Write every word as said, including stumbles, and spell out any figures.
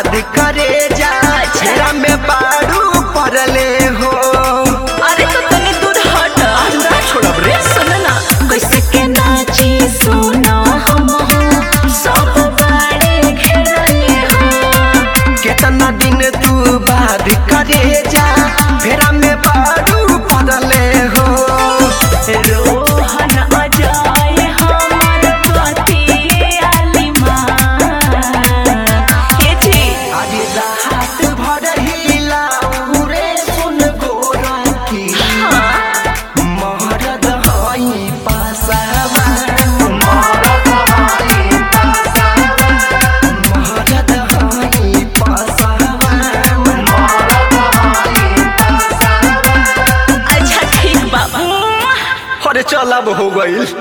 बाद करे जा छेरा में बारू पड़ले हो। अरे तो तनी दूर हट अंदर छोड़ब रे। सुन ना कैसे के नाची सुना हम सब बारे घेरले हो। कितना दिन तू बाद करे जा फेरा में बारू पड़ले हो। रोहन अजय हमर पति आलिमा के जी अरे रात भर हिला उरे सुन गोरा की मरद हई पासावा मरद हई पासावा मरद हई पासावा मरद हई पासावा। अच्छा ठीक बाबू अरे चल अब हो गइल।